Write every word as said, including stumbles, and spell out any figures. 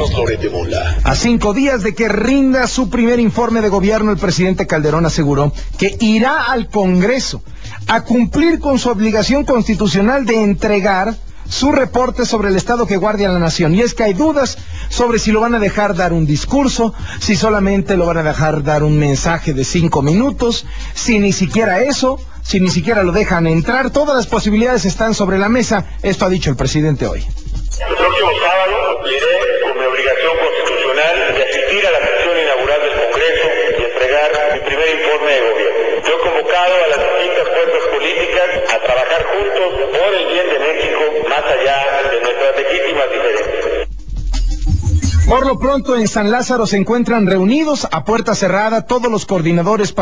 Carlos Loret de Mola. A cinco días de que rinda su primer informe de gobierno, el presidente Calderón aseguró que irá al Congreso a cumplir con su obligación constitucional de entregar su reporte sobre el estado que guardia la nación. Y es que hay dudas sobre si lo van a dejar dar un discurso, si solamente lo van a dejar dar un mensaje de cinco minutos, si ni siquiera eso, si ni siquiera lo dejan entrar. Todas las posibilidades están sobre la mesa. Esto ha dicho el presidente hoy. El próximo sábado iré con mi obligación constitucional de asistir a la sesión inaugural del Congreso y entregar mi primer informe de gobierno. Yo he convocado a las distintas fuerzas políticas a trabajar juntos por el bien de México, más allá de nuestras legítimas diferencias. Por lo pronto, en San Lázaro se encuentran reunidos a puerta cerrada todos los coordinadores